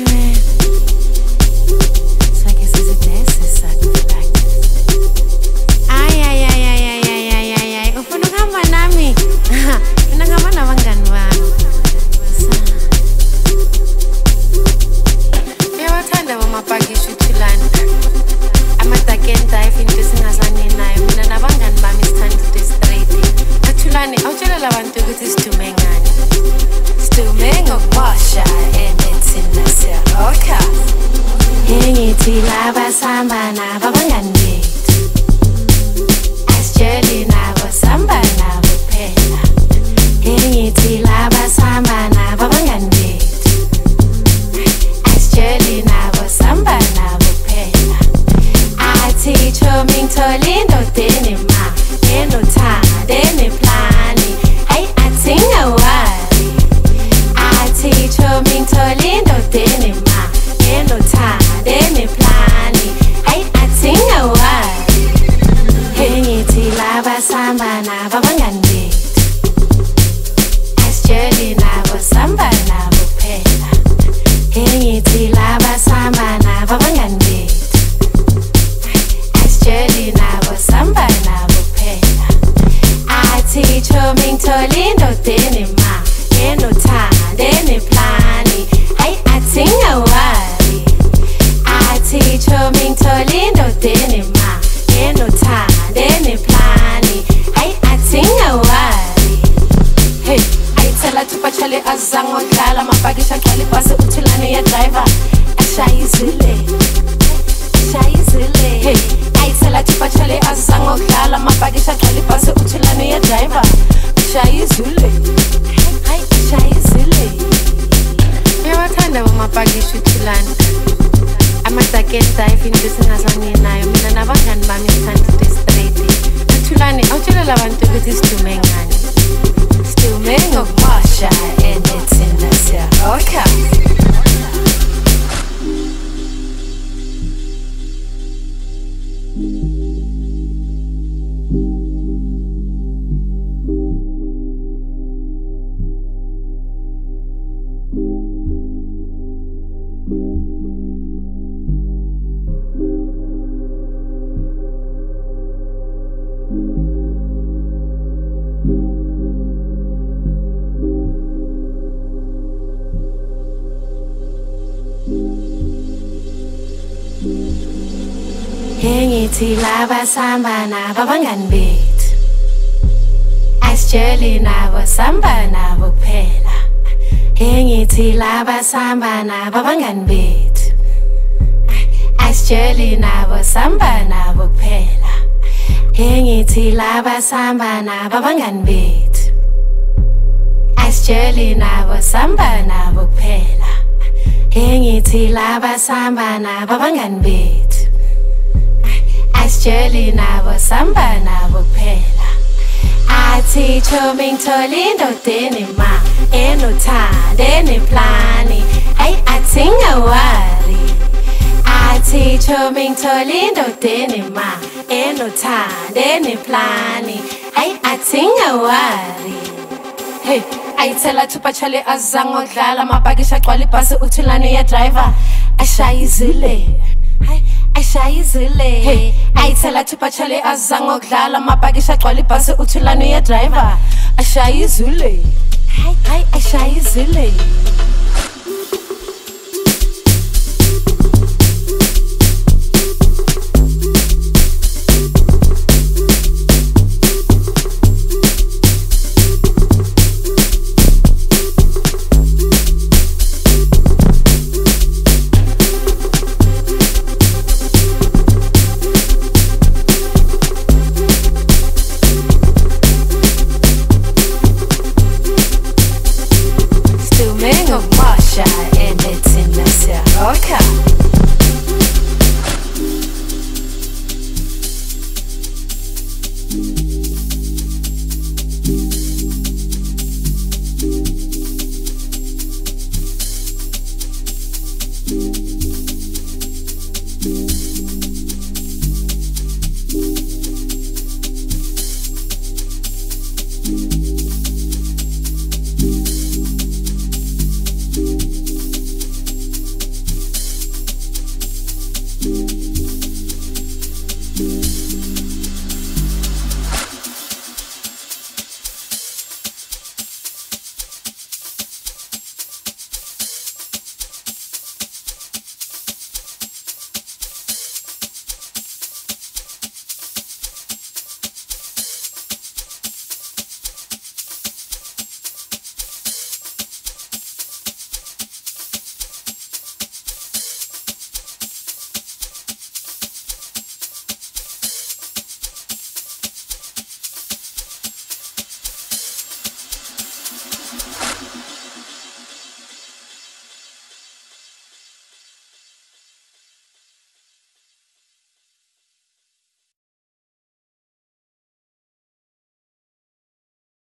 Lava samba na babangani bethu asijeli nabo samba nabo kuphela ngithi lava samba na babangani bethu asijeli nabo samba nabo kuphela ngithi lava samba na babangani bethu asijeli nabo samba nabo kuphela ngithi lava samba na babangani bethu asijeli nabo samba nabo kuphela athi chomi ngithole indoda enema enothando eneplani ayi athi ngawari athi chomi ngithole indoda enema enothando eneplani ayi athi ngawari hey ayithela thupachale azange odlala amapakisha agcwala ibhasi uthulane ya driver ashayizile ashayizile hey ayithela thupachale azange odlala amapakisha agcwala ibhasi uthulane ya driver ashayizile hey ashayizile